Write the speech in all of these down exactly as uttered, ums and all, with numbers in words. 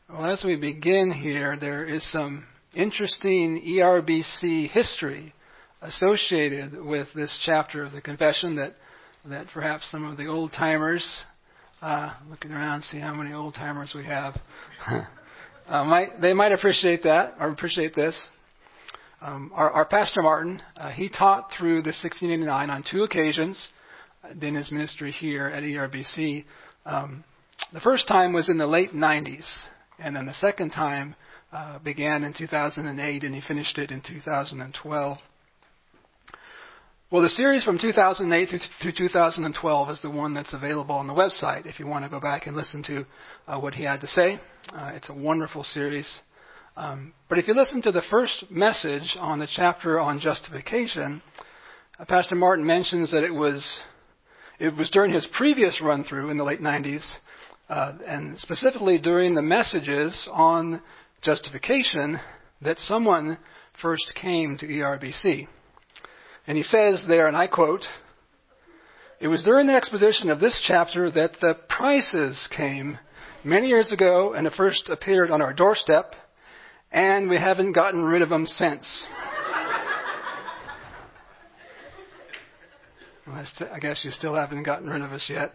Well, as we begin here, there is some interesting E R B C history associated with this chapter of the Confession that, that perhaps some of the old-timers, uh, looking around, see how many old-timers we have, uh, might, they might appreciate that, or appreciate this. Um, our, our Pastor Martin, uh, he taught through the sixteen eighty-nine on two occasions in his ministry here at E R B C. Um, the first time was in the late nineties. And then the second time uh, began in two thousand eight, and he finished it in two thousand twelve. Well, the series from two thousand eight through two thousand twelve is the one that's available on the website if you want to go back and listen to uh, what he had to say. Uh, it's a wonderful series. Um, but if you listen to the first message on the chapter on justification, uh, Pastor Martin mentions that it was it was during his previous run-through in the late nineties, Uh, and specifically during the messages on justification, that someone first came to E R B C. And he says there, and I quote, "It was during the exposition of this chapter that the Prices came many years ago and it first appeared on our doorstep, and we haven't gotten rid of them since." Well, I guess you still haven't gotten rid of us yet.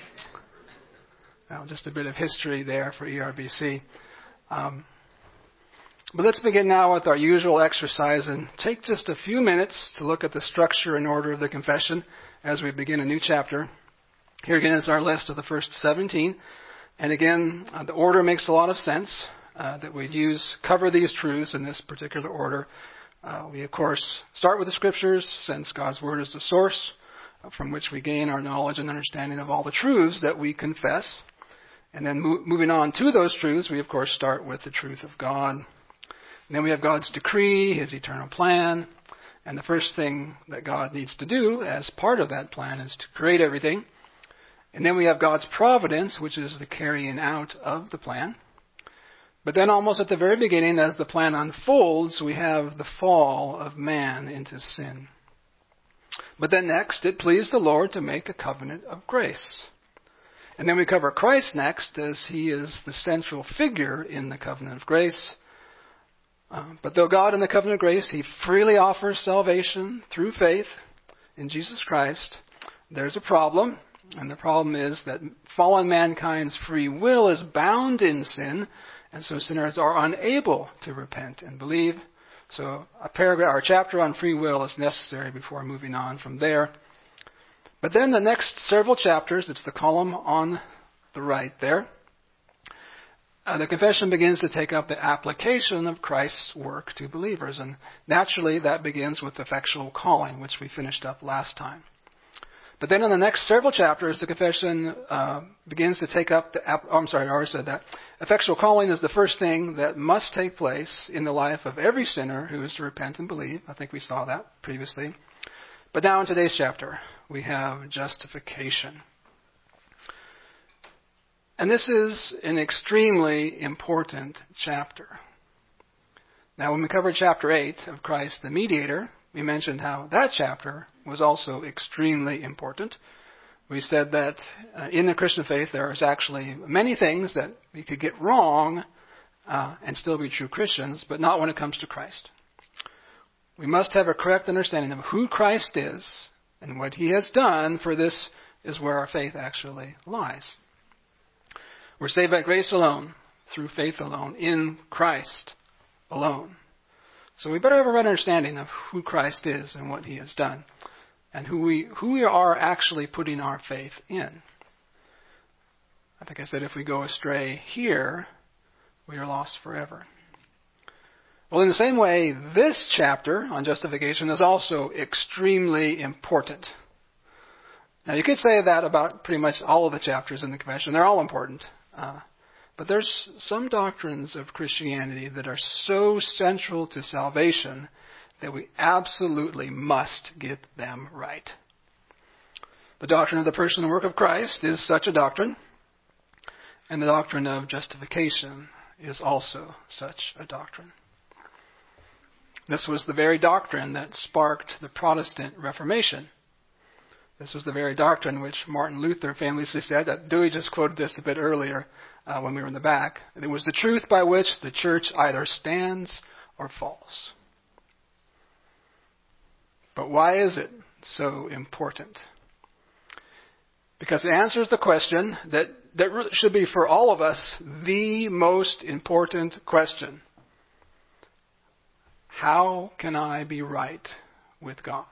Well, just a bit of history there for E R B C. Um, but let's begin now with our usual exercise and take just a few minutes to look at the structure and order of the confession as we begin a new chapter. Here again is our list of the first seventeen. And again, uh, the order makes a lot of sense uh, that we use, cover these truths in this particular order. Uh, we, of course, start with the Scriptures, since God's Word is the source uh, from which we gain our knowledge and understanding of all the truths that we confess. And then mo- moving on to those truths, we of course start with the truth of God. And then we have God's decree, His eternal plan. And the first thing that God needs to do as part of that plan is to create everything. And then we have God's providence, which is the carrying out of the plan. But then almost at the very beginning, as the plan unfolds, we have the fall of man into sin. But then next, it pleased the Lord to make a covenant of grace. And then we cover Christ next, as He is the central figure in the covenant of grace. Uh, but though God in the covenant of grace, He freely offers salvation through faith in Jesus Christ, there's a problem. And the problem is that fallen mankind's free will is bound in sin, and so sinners are unable to repent and believe. So a paragraph or a chapter on free will is necessary before moving on from there. But then the next several chapters, it's the column on the right there, uh, the confession begins to take up the application of Christ's work to believers. And naturally, that begins with effectual calling, which we finished up last time. But then in the next several chapters, the confession uh, begins to take up the... App- oh, I'm sorry, I already said that. Effectual calling is the first thing that must take place in the life of every sinner who is to repent and believe. I think we saw that previously. But now in today's chapter, we have justification. And this is an extremely important chapter. Now, when we covered chapter eight of Christ the Mediator, we mentioned how that chapter was also extremely important. We said that uh, in the Christian faith there is actually many things that we could get wrong uh, and still be true Christians, but not when it comes to Christ. We must have a correct understanding of who Christ is and what He has done, for this is where our faith actually lies. We're saved by grace alone, through faith alone, in Christ alone. So we better have a right understanding of who Christ is and what He has done, and who we who we are actually putting our faith in. I think I said if we go astray here, we are lost forever. Well, in the same way, this chapter on justification is also extremely important. Now, you could say that about pretty much all of the chapters in the Confession. They're all important. Uh, but there's some doctrines of Christianity that are so central to salvation that we absolutely must get them right. The doctrine of the person and work of Christ is such a doctrine, and the doctrine of justification is also such a doctrine. This was the very doctrine that sparked the Protestant Reformation. This was the very doctrine which Martin Luther famously said. That Dewey just quoted this a bit earlier uh, when we were in the back. It was the truth by which the church either stands or falls. But why is it so important? Because it answers the question that, that should be for all of us the most important question. How can I be right with God?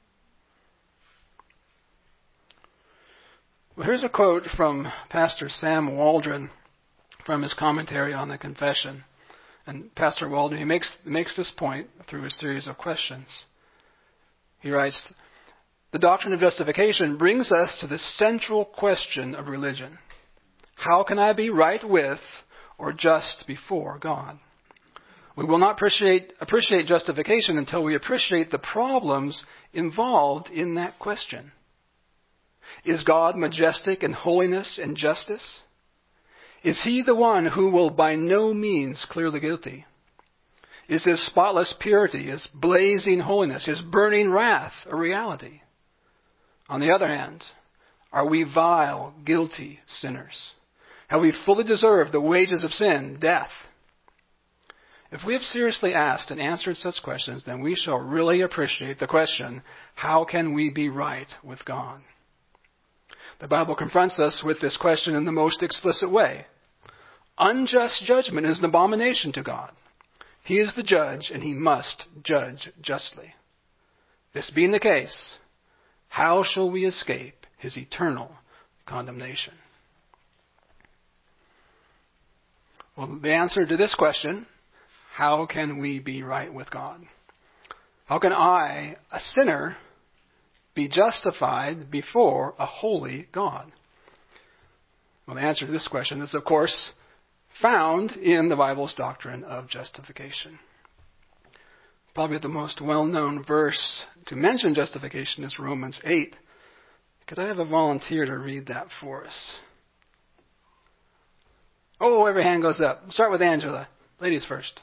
Well, here's a quote from Pastor Sam Waldron from his commentary on the Confession. And Pastor Waldron, he makes, makes this point through a series of questions. He writes, the doctrine of justification brings us to the central question of religion. How can I be right with or just before God? We will not appreciate, appreciate justification until we appreciate the problems involved in that question. Is God majestic in holiness and justice? Is he the one who will by no means clear the guilty? Is his spotless purity, his blazing holiness, his burning wrath a reality? On the other hand, are we vile, guilty sinners? Have we fully deserved the wages of sin, death? If we have seriously asked and answered such questions, then we shall really appreciate the question, how can we be right with God? The Bible confronts us with this question in the most explicit way. Unjust judgment is an abomination to God. He is the judge, and he must judge justly. This being the case, how shall we escape his eternal condemnation? Well, the answer to this question, how can we be right with God? How can I, a sinner, be justified before a holy God? Well, the answer to this question is, of course, found in the Bible's doctrine of justification. Probably the most well-known verse to mention justification is Romans eight. Could I have a volunteer to read that for us? Oh, every hand goes up. Start with Angela. Ladies first.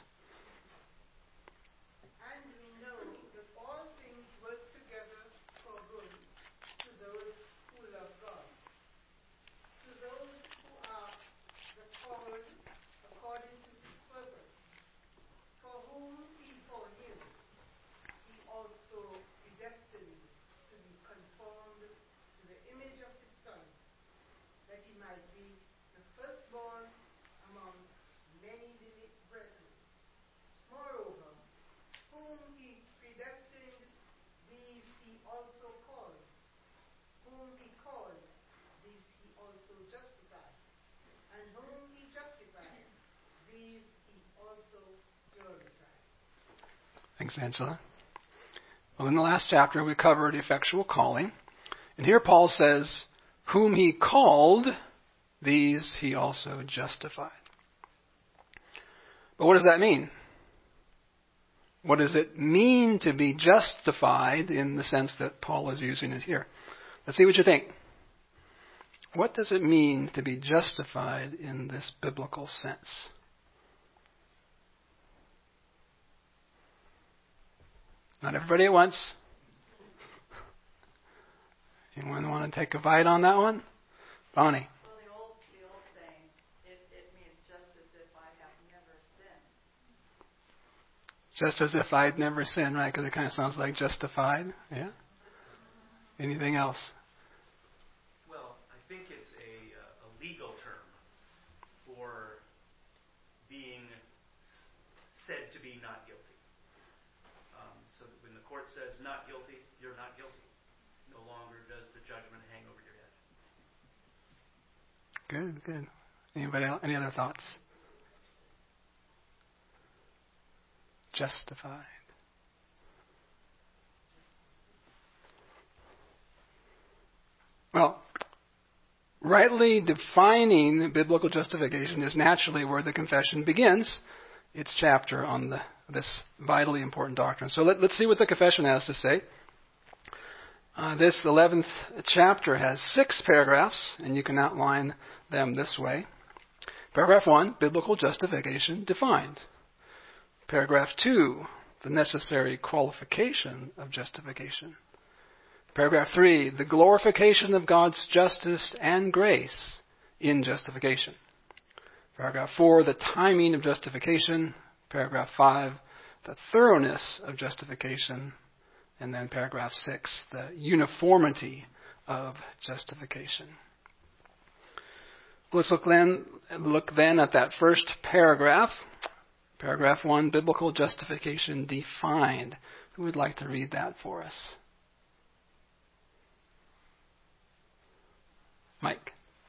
Thanks, Angela. Well, in the last chapter, we covered effectual calling. And here Paul says, whom he called, these he also justified. But what does that mean? What does it mean to be justified in the sense that Paul is using it here? Let's see what you think. What does it mean to be justified in this biblical sense? Not everybody at once. Anyone want to take a bite on that one? Bonnie. Well, the old, the old saying, it, it means just as if I have never sinned. Just as if I'd never sinned, right? Because it kind of sounds like justified. Yeah? Anything else? Well, I think it's a, uh, a legal term for being s- said to be not guilty. Um, so that when the court says not guilty, you're not guilty. No longer does the judgment hang over your head. Good, good. Anybody else? Any other thoughts? Justified. Well, rightly defining biblical justification is naturally where the confession begins its chapter on the, this vitally important doctrine. So let, let's see what the confession has to say. Uh, this eleventh chapter has six paragraphs, and you can outline them this way. Paragraph one, biblical justification defined. Paragraph two, the necessary qualification of justification. Paragraph three, the glorification of God's justice and grace in justification. Paragraph four, the timing of justification. Paragraph five, the thoroughness of justification. And then paragraph six, the uniformity of justification. Let's look then, look then at that first paragraph. Paragraph one, biblical justification defined. Who would like to read that for us? Mike.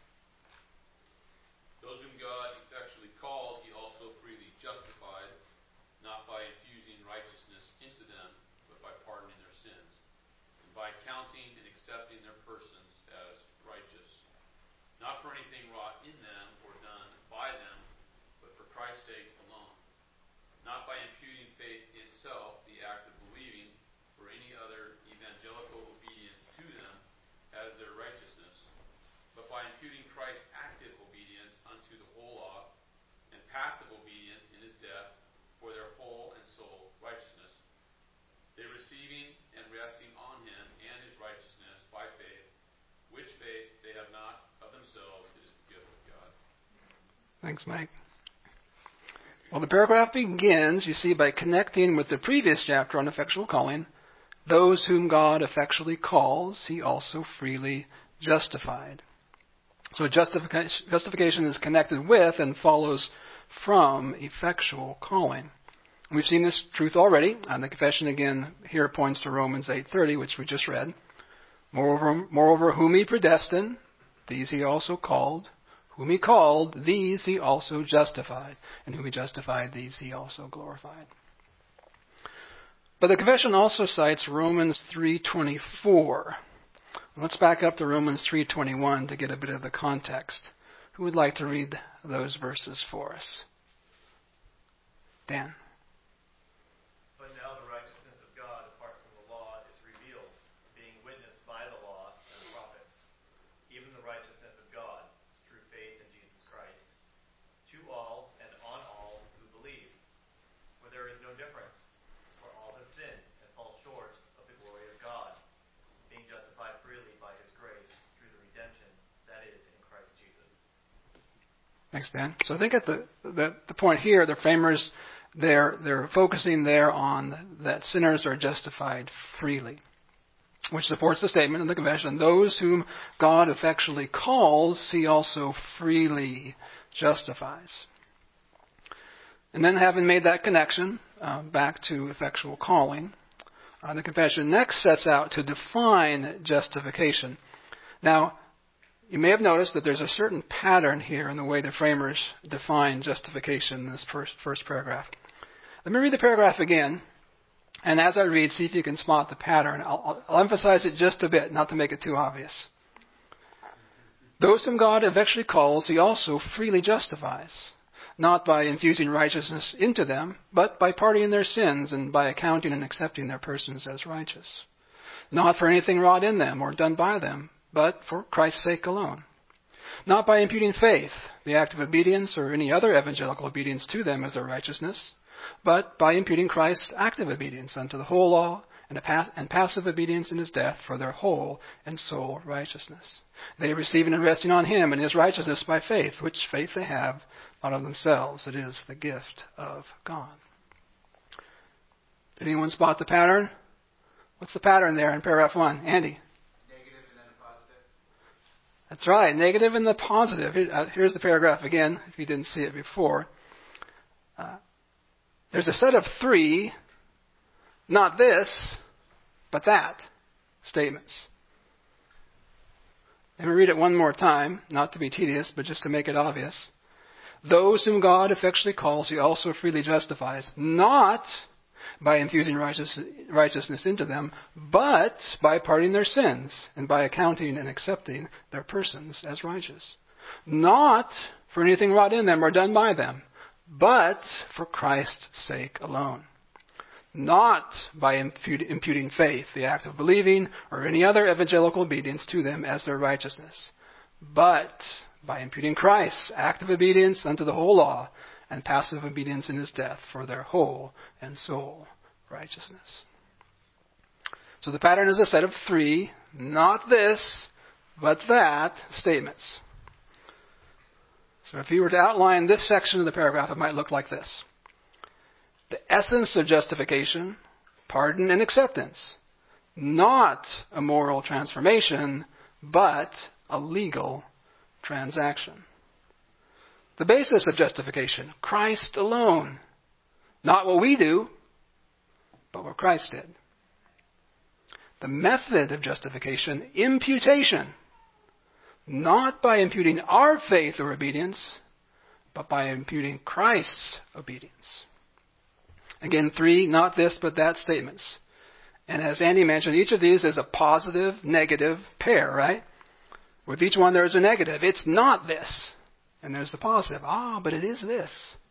Those whom God effectually called, he also freely justified, not by infusing righteousness into them, but by pardoning their sins, and by counting and accepting their persons as righteous, not for anything wrought in them or done by them, but for Christ's sake alone, not by imputing faith itself, the act of believing, or any other evangelical obedience to them as their righteousness, but by imputing Christ's active obedience unto the whole law, and passive obedience in his death for their whole and sole righteousness, they receiving and resting on him and his righteousness by faith, which faith they have not of themselves, it is the gift of God. Thanks, Mike. Well, the paragraph begins, you see, by connecting with the previous chapter on effectual calling. Those whom God effectually calls, he also freely justified. So justification, justification is connected with and follows from effectual calling. We've seen this truth already, and the confession again here points to Romans eight thirty, which we just read. Moreover, moreover, whom he predestined, these he also called. Whom he called, these he also justified. And whom he justified, these he also glorified. But the confession also cites Romans three twenty-four. Let's back up to Romans three twenty-one to get a bit of the context. Who would like to read those verses for us? Dan. But now the righteousness of God apart from the law is revealed, being witnessed by the law and the prophets, even the righteousness of God through faith in Jesus Christ, to all and on all who believe. For there is no difference, for all have sinned and fall short of the glory of God, being justified freely by his grace through the redemption that is in Christ Jesus. Thanks, Dan. So I think at the the, the point here, the framers, they're, they're focusing there on that sinners are justified freely, which supports the statement in the confession, those whom God effectually calls, he also freely justifies. And then having made that connection uh, back to effectual calling, uh, the confession next sets out to define justification. Now, you may have noticed that there's a certain pattern here in the way the framers define justification in this first, first paragraph. Let me read the paragraph again, and as I read, see if you can spot the pattern. I'll, I'll emphasize it just a bit, not to make it too obvious. Those whom God eventually calls, he also freely justifies, not by infusing righteousness into them, but by pardoning their sins and by accounting and accepting their persons as righteous. Not for anything wrought in them or done by them, but for Christ's sake alone. Not by imputing faith, the act of obedience, or any other evangelical obedience to them as their righteousness, but by imputing Christ's active obedience unto the whole law and, a pass- and passive obedience in his death for their whole and sole righteousness. They receiving and resting on him and his righteousness by faith, which faith they have not of themselves. It is the gift of God. Did anyone spot the pattern? What's the pattern there in paragraph one? Andy? Negative and then a positive. That's right, negative and the positive. Here, uh, here's the paragraph again, if you didn't see it before. Uh, there's a set of three, not this, but that, statements. Let me read it one more time, not to be tedious, but just to make it obvious. Those whom God effectually calls, he also freely justifies, not by infusing righteous, righteousness into them, but by pardoning their sins and by accounting and accepting their persons as righteous. Not for anything wrought in them or done by them, but for Christ's sake alone. Not by imputing faith, the act of believing, or any other evangelical obedience to them as their righteousness, but by imputing Christ's active obedience unto the whole law and passive obedience in his death for their whole and sole righteousness. So the pattern is a set of three, not this, but that statements. So if you were to outline this section of the paragraph, it might look like this. The essence of justification, pardon and acceptance. Not a moral transformation, but a legal transaction. The basis of justification, Christ alone. Not what we do, but what Christ did. The method of justification, imputation. Not by imputing our faith or obedience, but by imputing Christ's obedience. Again, three, not this, but that statements. And as Andy mentioned, each of these is a positive, negative pair, right? With each one there is a negative. It's not this. And there's the positive. Ah, but it is this.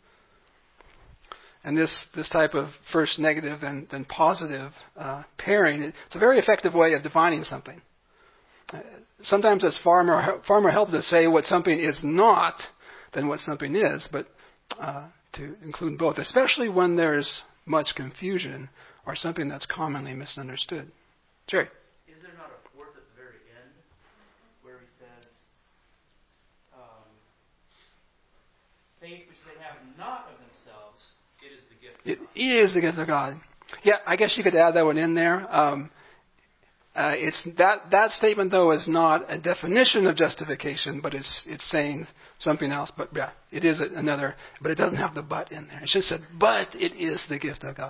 And this, this type of first negative and then positive uh, pairing, it's a very effective way of defining something. Uh, sometimes it's far more, far more helpful to say what something is not than what something is, but uh, to include both, especially when there's much confusion or something that's commonly misunderstood. Jerry? Is there not a fourth at the very end where he says, um, faith which they have not of themselves, it is the gift of It God. is the gift of God. Yeah, I guess you could add that one in there. Um, uh, it's that that statement though is not a definition of justification, but it's it's saying something else. But yeah, it is another. But it doesn't have the but in there. It just said, but it is the gift of God.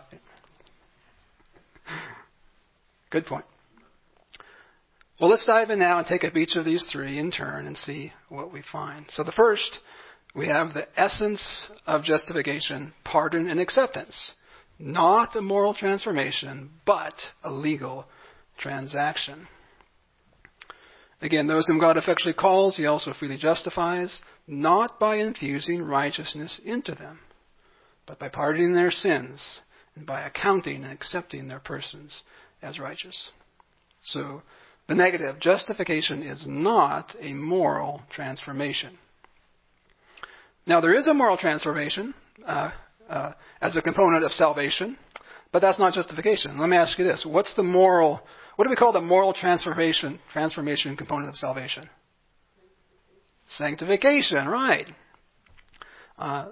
Good point. Well, let's dive in now and take up each of these three in turn and see what we find. So the first, we have the essence of justification, pardon and acceptance. Not a moral transformation, but a legal transaction. Again, those whom God effectually calls, he also freely justifies, not by infusing righteousness into them, but by pardoning their sins and by accounting and accepting their persons as righteous. So, the negative, justification is not a moral transformation. Now, there is a moral transformation uh, uh, as a component of salvation, but that's not justification. Let me ask you this. What's the moral, what do we call the moral transformation, transformation component of salvation? Sanctification, right. Uh,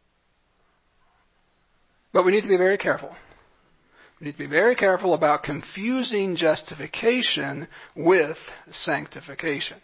but we need to be very careful. We need to be very careful about confusing justification with sanctification.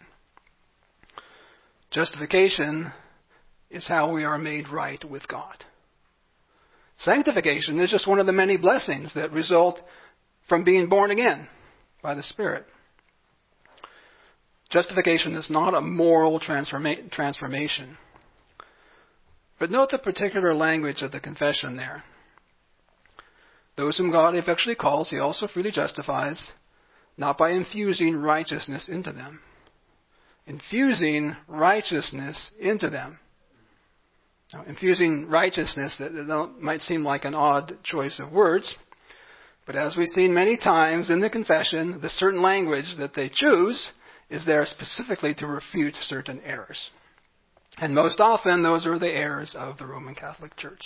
Justification is how we are made right with God. Sanctification is just one of the many blessings that result from being born again by the Spirit. Justification is not a moral transforma- transformation. But note the particular language of the confession there. Those whom God effectually calls, he also freely justifies, not by infusing righteousness into them. Infusing righteousness into them. Now, infusing righteousness, that, that might seem like an odd choice of words, but as we've seen many times in the confession, the certain language that they choose is there specifically to refute certain errors. And most often, those are the errors of the Roman Catholic Church.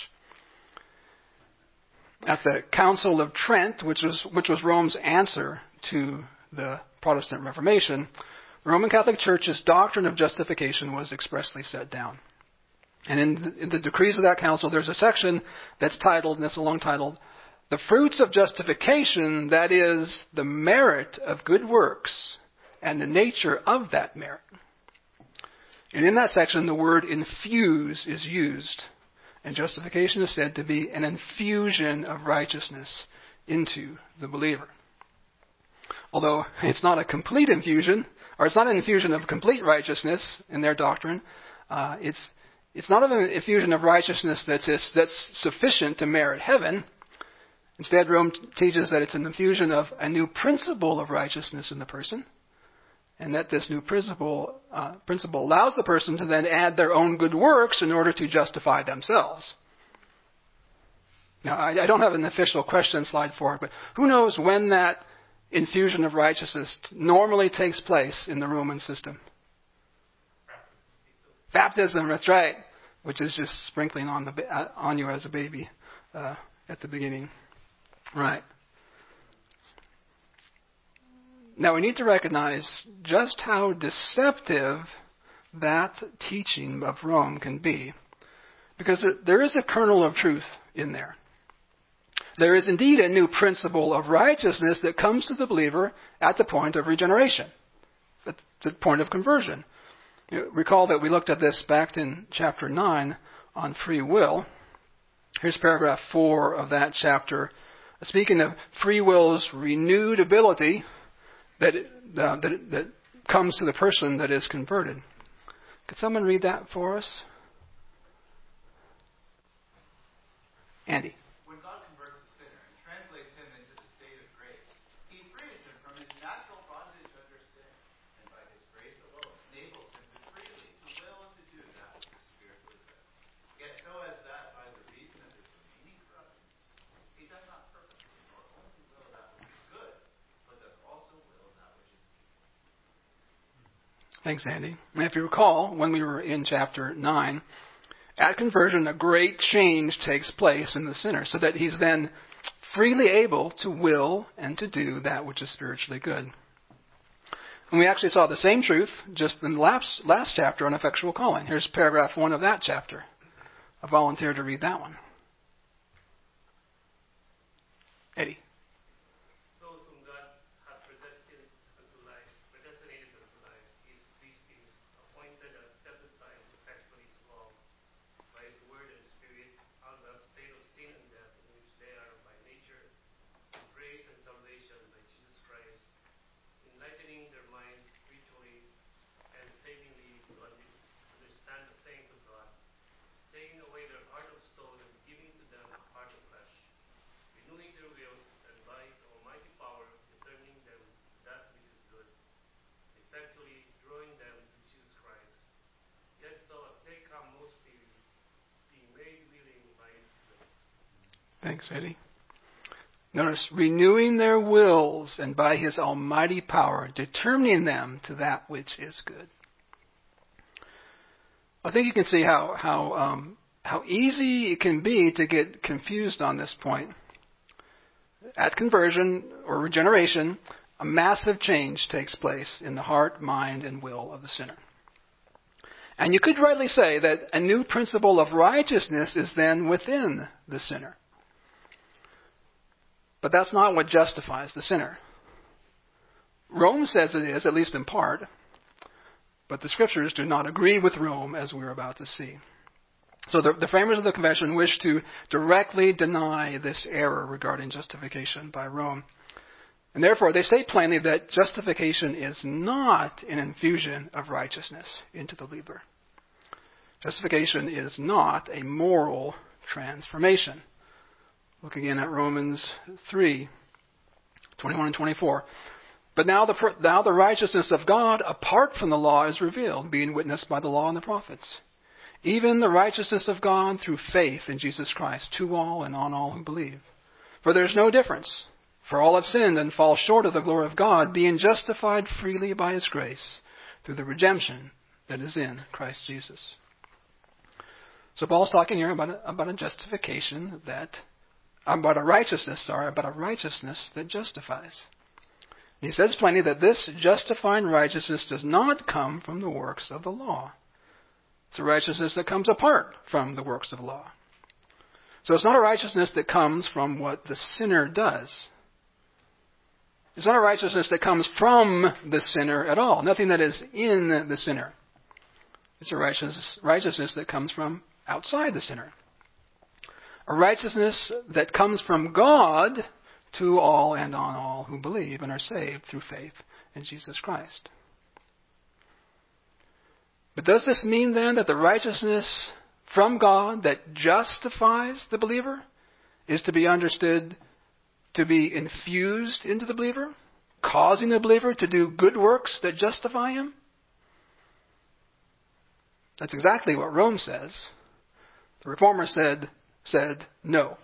At the Council of Trent, which was, which was Rome's answer to the Protestant Reformation, the Roman Catholic Church's doctrine of justification was expressly set down. And in the, in the decrees of that council, there's a section that's titled, and it's a long title, The Fruits of Justification, that is, the merit of good works and the nature of that merit. And in that section, the word infuse is used. And justification is said to be an infusion of righteousness into the believer. Although it's not a complete infusion, or it's not an infusion of complete righteousness in their doctrine, uh, it's it's not an infusion of righteousness that's that's sufficient to merit heaven. Instead, Rome teaches that it's an infusion of a new principle of righteousness in the person, and that this new principle uh, principle allows the person to then add their own good works in order to justify themselves. Now, I, I don't have an official question slide for it, but who knows when that infusion of righteousness normally takes place in the Roman system? Baptism, that's right, which is just sprinkling on the on you as a baby uh, at the beginning. Right. Now we need to recognize just how deceptive that teaching of Rome can be, because there is a kernel of truth in there. There is indeed a new principle of righteousness that comes to the believer at the point of regeneration, at the point of conversion. You recall that we looked at this back in chapter nine on free will. Here's paragraph four of that chapter, speaking of free will's renewed ability that, uh, that, that comes to the person that is converted. Could someone read that for us? Andy. When God converts a sinner and translates him into the state of grace, he frees him from his natural bondage under sin, and by his grace alone enables him to freely to will and to do that which is spiritually good. Yet so as that by the reason of his remaining corruptness, he does not perfectly nor only will that which is good, but does also will that which is evil. Thanks, Andy. And if you recall, when we were in chapter nine, at conversion, a great change takes place in the sinner, so that he's then freely able to will and to do that which is spiritually good. And we actually saw the same truth just in the last, last chapter on effectual calling. Here's paragraph one of that chapter. I volunteer to read that one. Eddie. Those whom God hath predestined unto life, predestinated unto life, He predestines, appointed and accepted time effectually to call, by His word and Spirit, out of that state of sin and death in which they are by nature, to grace and salvation by Jesus Christ, enlightening their minds spiritually and savingly to un- understand the things of God, taking away their heart of stone and giving to them a heart of flesh, renewing their wills, and by His almighty power determining them to that which is good, effectually drawing them to Jesus Christ, yet so as they come most freely, being made willing by His grace. Thanks, Eddie. Notice, renewing their wills and by His almighty power, determining them to that which is good. I think you can see how how um, how easy it can be to get confused on this point. At conversion or regeneration, a massive change takes place in the heart, mind, and will of the sinner. And you could rightly say that a new principle of righteousness is then within the sinner. But that's not what justifies the sinner. Rome says it is, at least in part, but the Scriptures do not agree with Rome, as we're about to see. So the, the framers of the Confession wish to directly deny this error regarding justification by Rome. And therefore, they say plainly that justification is not an infusion of righteousness into the believer. Justification is not a moral transformation. Look again at Romans three, twenty-one and twenty-four. But now the, now the righteousness of God apart from the law is revealed, being witnessed by the law and the prophets. Even the righteousness of God through faith in Jesus Christ, to all and on all who believe. For there is no difference. For all have sinned and fall short of the glory of God, being justified freely by His grace, through the redemption that is in Christ Jesus. So Paul's talking here about a, about a justification that, about a righteousness, sorry, about a righteousness that justifies. He says plainly that this justifying righteousness does not come from the works of the law. It's a righteousness that comes apart from the works of the law. So it's not a righteousness that comes from what the sinner does. It's not a righteousness that comes from the sinner at all. Nothing that is in the sinner. It's a righteousness, righteousness that comes from outside the sinner. A righteousness that comes from God to all and on all who believe and are saved through faith in Jesus Christ. But does this mean then that the righteousness from God that justifies the believer is to be understood to be infused into the believer, causing the believer to do good works that justify him? That's exactly what Rome says. The Reformer said, said no.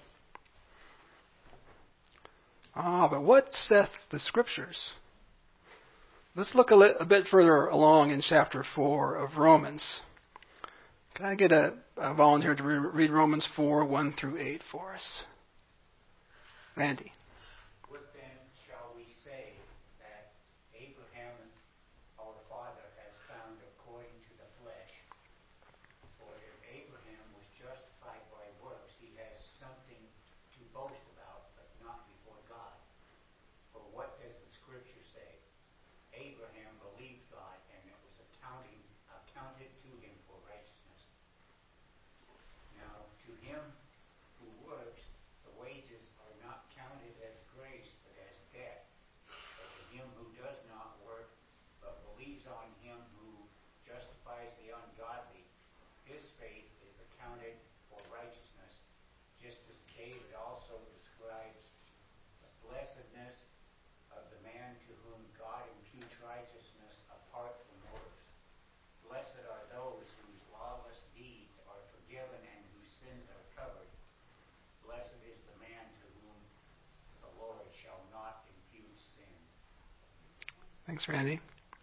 Ah, but what saith the Scriptures? Let's look a, li- a bit further along in chapter four of Romans. Can I get a, a volunteer to re- read Romans four, one through eight for us? Randy. What then shall we say that to boast about, but not before God. For what does the Scripture say? Abraham believed God, and it was accounting, accounted to him for righteousness. Now, to him who works, the wages are not counted as grace, but as debt. But to him who does not work, but believes on him who justifies the ungodly, his faith is accounted for righteousness, just as David also describes the blessedness of the man to whom God imputes righteousness apart from works. Blessed are those whose lawless deeds are forgiven and whose sins are covered. Blessed is the man to whom the Lord shall not impute sin. Thanks, Randy.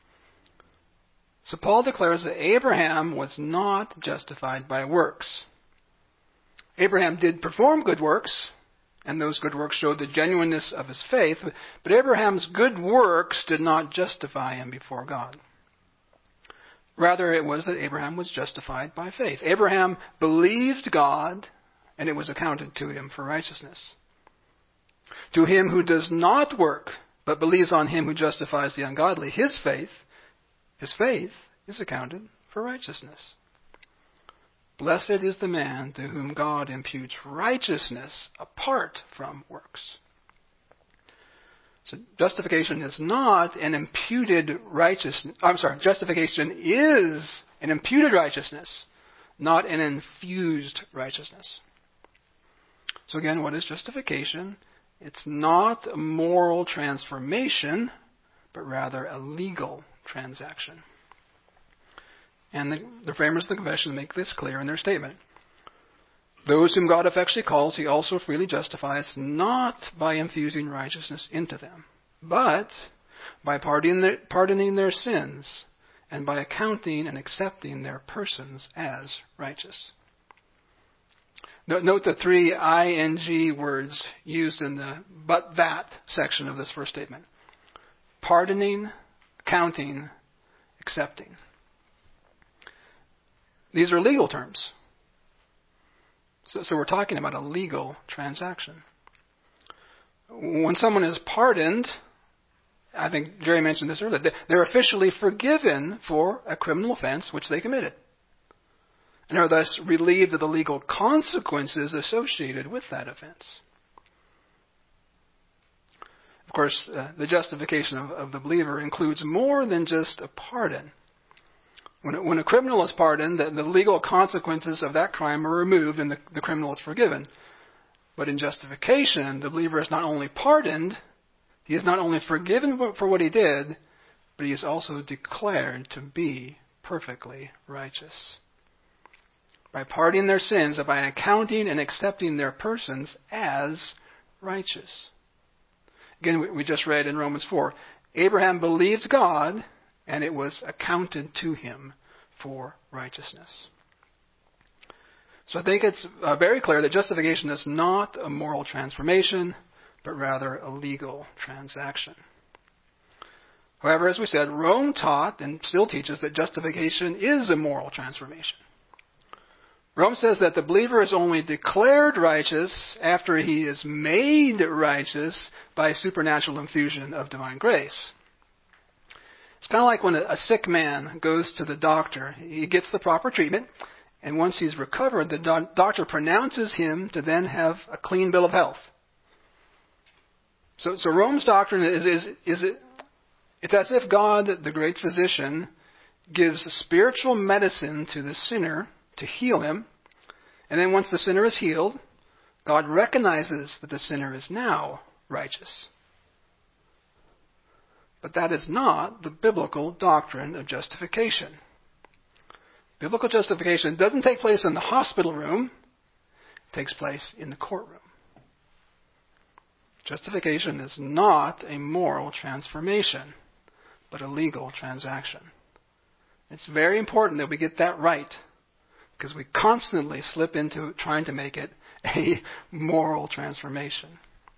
So Paul declares that Abraham was not justified by works. Abraham did perform good works, and those good works showed the genuineness of his faith, but Abraham's good works did not justify him before God. Rather, it was that Abraham was justified by faith. Abraham believed God, and it was accounted to him for righteousness. To him who does not work, but believes on him who justifies the ungodly, his faith, his faith is accounted for righteousness. Blessed is the man to whom God imputes righteousness apart from works. So justification is not an imputed righteousness. I'm sorry, justification is an imputed righteousness, not an infused righteousness. So again, what is justification? It's not a moral transformation, but rather a legal transaction. And the, the framers of the confession make this clear in their statement. Those whom God effectually calls, he also freely justifies, not by infusing righteousness into them, but by pardoning their, pardoning their sins, and by accounting and accepting their persons as righteous. Note the three ing words used in the but that section of this first statement. Pardoning, accounting, accepting. These are legal terms. So, so we're talking about a legal transaction. When someone is pardoned, I think Jerry mentioned this earlier, they're officially forgiven for a criminal offense which they committed, and are thus relieved of the legal consequences associated with that offense. Of course, uh, the justification of, of the believer includes more than just a pardon. When a, when a criminal is pardoned, the, the legal consequences of that crime are removed and the, the criminal is forgiven. But in justification, the believer is not only pardoned, he is not only forgiven for what he did, but he is also declared to be perfectly righteous. By pardoning their sins, and by accounting and accepting their persons as righteous. Again, we, we just read in Romans four, Abraham believed God, and it was accounted to him for righteousness. So I think it's uh, very clear that justification is not a moral transformation, but rather a legal transaction. However, as we said, Rome taught and still teaches that justification is a moral transformation. Rome says that the believer is only declared righteous after he is made righteous by supernatural infusion of divine grace. It's kind of like when a sick man goes to the doctor. He gets the proper treatment, and once he's recovered, the do- doctor pronounces him to then have a clean bill of health. So, so Rome's doctrine is, is, is it, it's as if God, the great physician, gives spiritual medicine to the sinner to heal him, and then once the sinner is healed, God recognizes that the sinner is now righteous. But that is not the biblical doctrine of justification. Biblical justification doesn't take place in the hospital room. It takes place in the courtroom. Justification is not a moral transformation, but a legal transaction. It's very important that we get that right, because we constantly slip into trying to make it a moral transformation.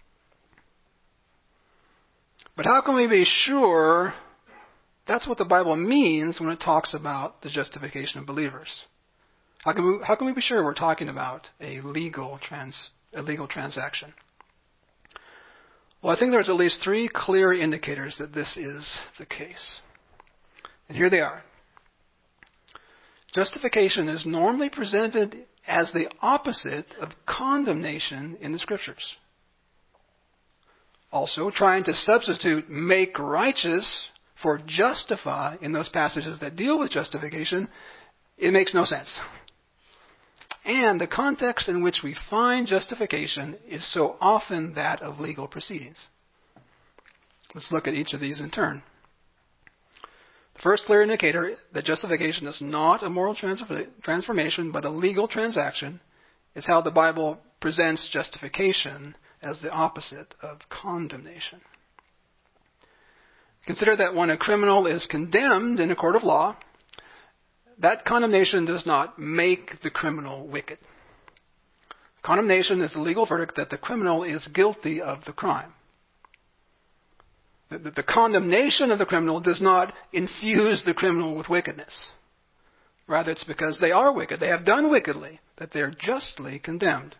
But how can we be sure that's what the Bible means when it talks about the justification of believers? How can we, how can we be sure we're talking about a legal trans, a legal transaction? Well, I think there's at least three clear indicators that this is the case. And here they are. Justification is normally presented as the opposite of condemnation in the Scriptures. Also, trying to substitute make righteous for justify in those passages that deal with justification, it makes no sense. And the context in which we find justification is so often that of legal proceedings. Let's look at each of these in turn. The first clear indicator that justification is not a moral transformation but a legal transaction is how the Bible presents justification as the opposite of condemnation. Consider that when a criminal is condemned in a court of law, that condemnation does not make the criminal wicked. Condemnation is the legal verdict that the criminal is guilty of the crime. The, the, the condemnation of the criminal does not infuse the criminal with wickedness. Rather, it's because they are wicked, they have done wickedly, that they are justly condemned.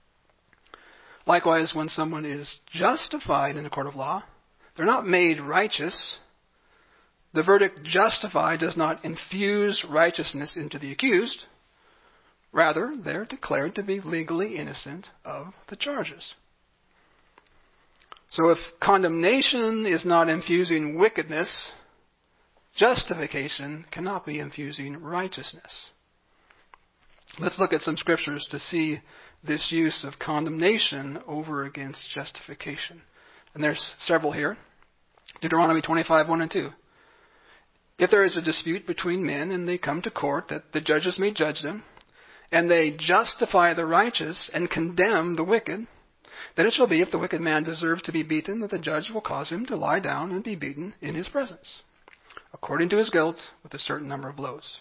Likewise, when someone is justified in a court of law, they're not made righteous. The verdict justified does not infuse righteousness into the accused. Rather, they're declared to be legally innocent of the charges. So if condemnation is not infusing wickedness, justification cannot be infusing righteousness. Let's look at some scriptures to see this use of condemnation over against justification. And there's several here. Deuteronomy twenty-five, one and two. If there is a dispute between men and they come to court that the judges may judge them, and they justify the righteous and condemn the wicked, then it shall be, if the wicked man deserves to be beaten, that the judge will cause him to lie down and be beaten in his presence, according to his guilt, with a certain number of blows.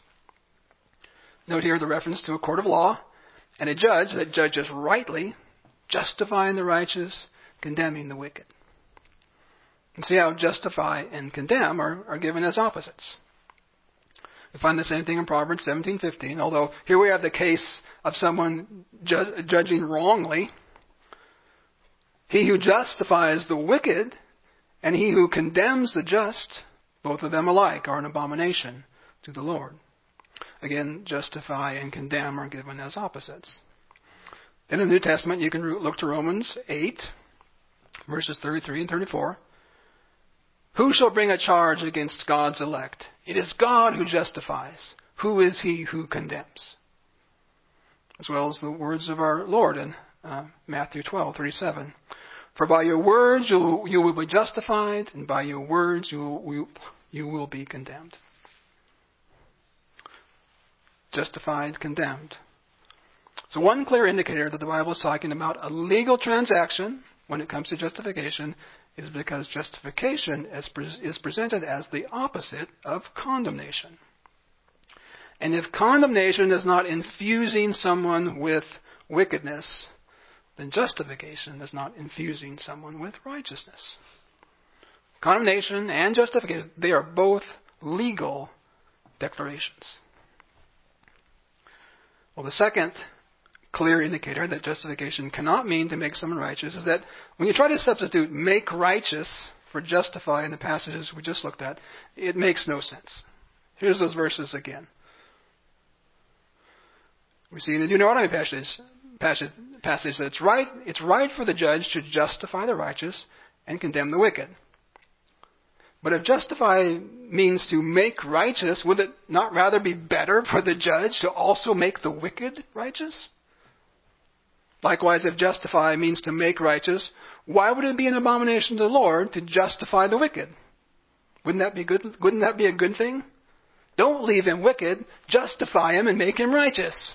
Note here the reference to a court of law and a judge that judges rightly, justifying the righteous, condemning the wicked. And see how justify and condemn are, are given as opposites. We find the same thing in Proverbs seventeen fifteen, although here we have the case of someone ju- judging wrongly. He who justifies the wicked and he who condemns the just, both of them alike are an abomination to the Lord. Again, justify and condemn are given as opposites. In the New Testament, you can look to Romans eight, verses thirty-three and thirty-four. Who shall bring a charge against God's elect? It is God who justifies. Who is he who condemns? As well as the words of our Lord in uh, Matthew twelve, thirty-seven. For by your words you, you will be justified, and by your words you will, you, you will be condemned. Justified, condemned. So one clear indicator that the Bible is talking about a legal transaction when it comes to justification is because justification is, pre- is presented as the opposite of condemnation. And if condemnation is not infusing someone with wickedness, then justification is not infusing someone with righteousness. Condemnation and justification, they are both legal declarations. Well, the second clear indicator that justification cannot mean to make someone righteous is that when you try to substitute make righteous for justify in the passages we just looked at, it makes no sense. Here's those verses again. We see in the Deuteronomy passage, passage, passage that it's right, it's right for the judge to justify the righteous and condemn the wicked. But if justify means to make righteous, would it not rather be better for the judge to also make the wicked righteous? Likewise, if justify means to make righteous, why would it be an abomination to the Lord to justify the wicked? Wouldn't that be good? Wouldn't that be a good thing? Don't leave him wicked, justify him and make him righteous.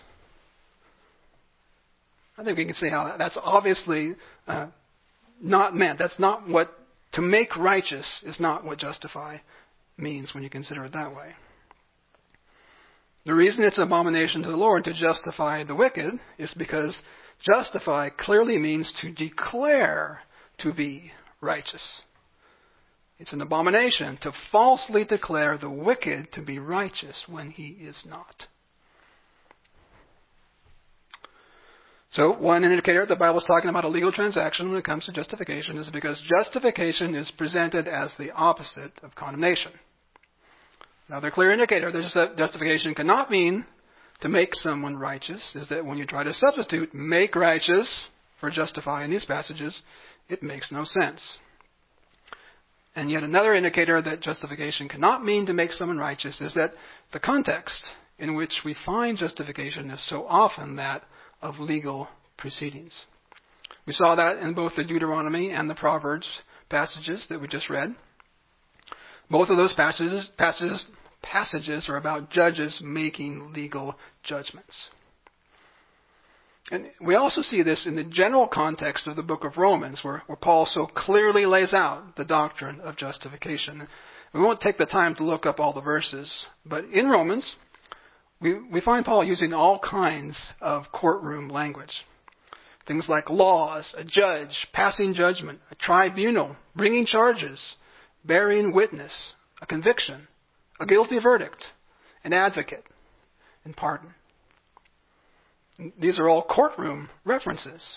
I think we can see how that's obviously uh, not meant. That's not what to make righteous is not what justify means when you consider it that way. The reason it's an abomination to the Lord to justify the wicked is because justify clearly means to declare to be righteous. It's an abomination to falsely declare the wicked to be righteous when he is not. So one indicator the Bible is talking about a legal transaction when it comes to justification is because justification is presented as the opposite of condemnation. Another clear indicator that justification cannot mean to make someone righteous is that when you try to substitute make righteous for justify in these passages, it makes no sense. And yet another indicator that justification cannot mean to make someone righteous is that the context in which we find justification is so often that of legal proceedings. We saw that in both the Deuteronomy and the Proverbs passages that we just read. Both of those passages, passages, passages are about judges making legal judgments. And we also see this in the general context of the book of Romans, where, where Paul so clearly lays out the doctrine of justification. We won't take the time to look up all the verses, but in Romans, we, we find Paul using all kinds of courtroom language. Things like laws, a judge, passing judgment, a tribunal, bringing charges, bearing witness, a conviction, a guilty verdict, an advocate, and pardon. These are all courtroom references.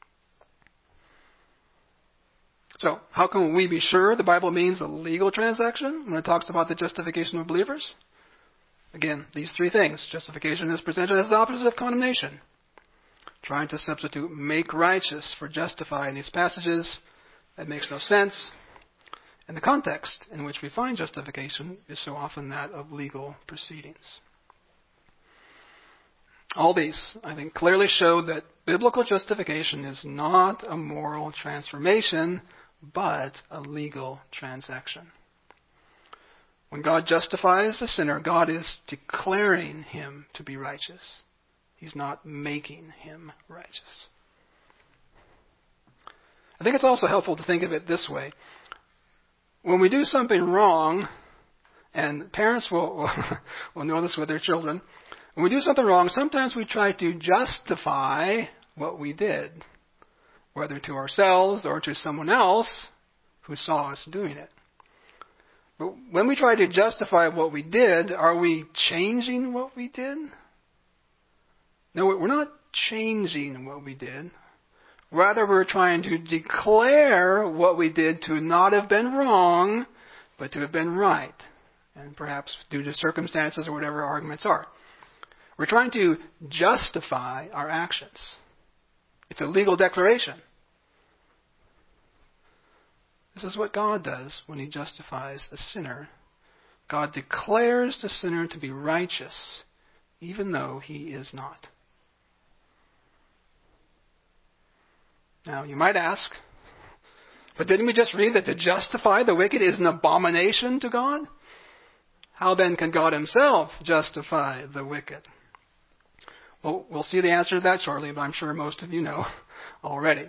So, how can we be sure the Bible means a legal transaction when it talks about the justification of believers? Again, these three things. Justification is presented as the opposite of condemnation. Trying to substitute make righteous for justify in these passages, that makes no sense. And the context in which we find justification is so often that of legal proceedings. All these, I think, clearly show that biblical justification is not a moral transformation, but a legal transaction. When God justifies a sinner, God is declaring him to be righteous. He's not making him righteous. I think it's also helpful to think of it this way. When we do something wrong, and parents will, will know this with their children, when we do something wrong, sometimes we try to justify what we did, whether to ourselves or to someone else who saw us doing it. But when we try to justify what we did, are we changing what we did? No, we're not changing what we did. Rather, we're trying to declare what we did to not have been wrong, but to have been right. And perhaps due to circumstances or whatever arguments are. We're trying to justify our actions. It's a legal declaration. This is what God does when he justifies a sinner. God declares the sinner to be righteous, even though he is not. Now, you might ask, but didn't we just read that to justify the wicked is an abomination to God? How then can God himself justify the wicked? Well, we'll see the answer to that shortly, but I'm sure most of you know already.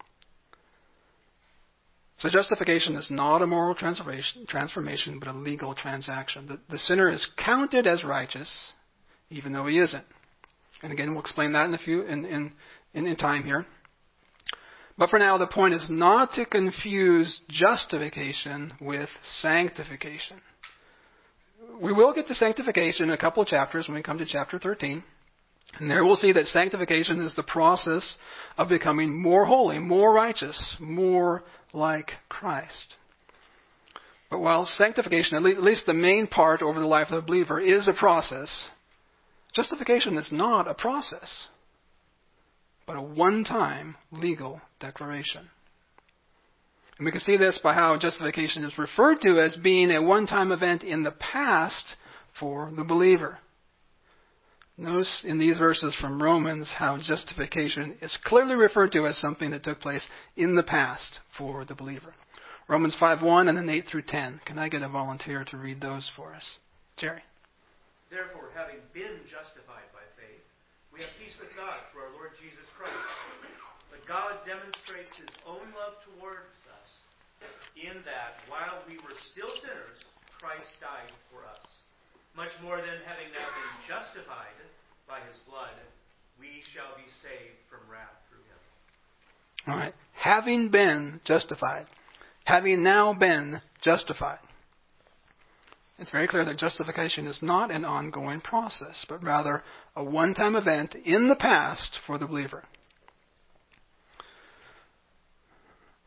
So justification is not a moral transformation, transformation but a legal transaction. The, the sinner is counted as righteous, even though he isn't. And again, we'll explain that in a few in, in, in, in time here. But for now, the point is not to confuse justification with sanctification. We will get to sanctification in a couple of chapters when we come to chapter thirteen. And there we'll see that sanctification is the process of becoming more holy, more righteous, more like Christ. But while sanctification, at least the main part over the life of the believer, is a process, justification is not a process, but a one-time legal declaration. And we can see this by how justification is referred to as being a one-time event in the past for the believer. Notice in these verses from Romans how justification is clearly referred to as something that took place in the past for the believer. Romans five one and then eight through ten. Can I get a volunteer to read those for us? Jerry. Therefore, having been justified by faith, we have peace with God through our Lord Jesus Christ. But God demonstrates his own love towards us in that while we were still sinners, Christ died for us. Much more than having now been justified by his blood, we shall be saved from wrath through him. All right. Having been justified. Having now been justified. It's very clear that justification is not an ongoing process, but rather a one-time event in the past for the believer.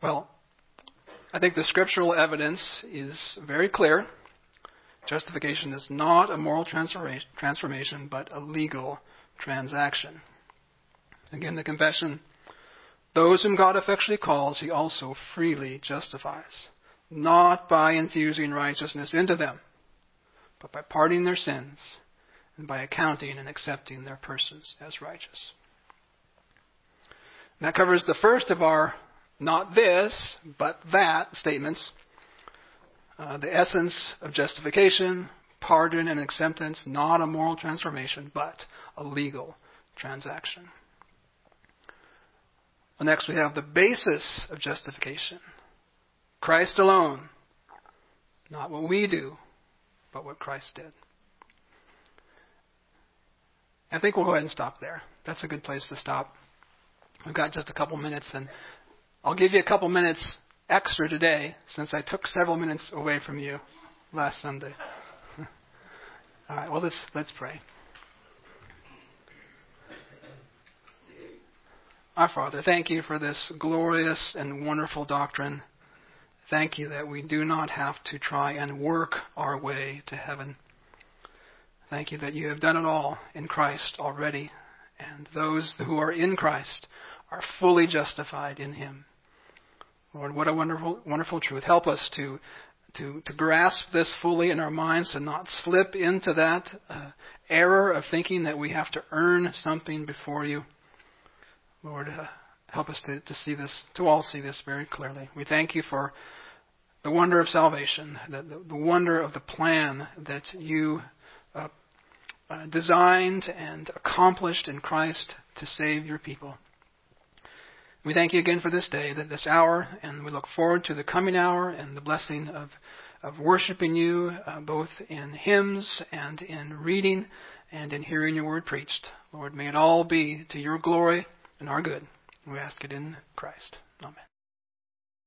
Well, I think the scriptural evidence is very clear. Justification is not a moral transformation, but a legal transaction. Again, the confession, those whom God effectually calls, he also freely justifies, not by infusing righteousness into them, but by pardoning their sins and by accounting and accepting their persons as righteous. And that covers the first of our not this, but that statements. Uh, the essence of justification, pardon and acceptance, not a moral transformation, but a legal transaction. Well, next we have the basis of justification. Christ alone. Not what we do, but what Christ did. I think we'll go ahead and stop there. That's a good place to stop. We've got just a couple minutes, and I'll give you a couple minutes extra today, since I took several minutes away from you last Sunday. All right, well, let's let's pray. Our Father, thank you for this glorious and wonderful doctrine. Thank you that we do not have to try and work our way to heaven. Thank you that you have done it all in Christ already, and those who are in Christ are fully justified in him. Lord, what a wonderful, wonderful truth. Help us to, to, to grasp this fully in our minds and not slip into that uh, error of thinking that we have to earn something before you. Lord, uh, help us to, to see this, to all see this very clearly. We thank you for the wonder of salvation, the, the, the wonder of the plan that you uh, uh, designed and accomplished in Christ to save your people. We thank you again for this day, that this hour, and we look forward to the coming hour and the blessing of, of worshiping you, uh, both in hymns and in reading and in hearing your word preached. Lord, may it all be to your glory and our good. We ask it in Christ. Amen.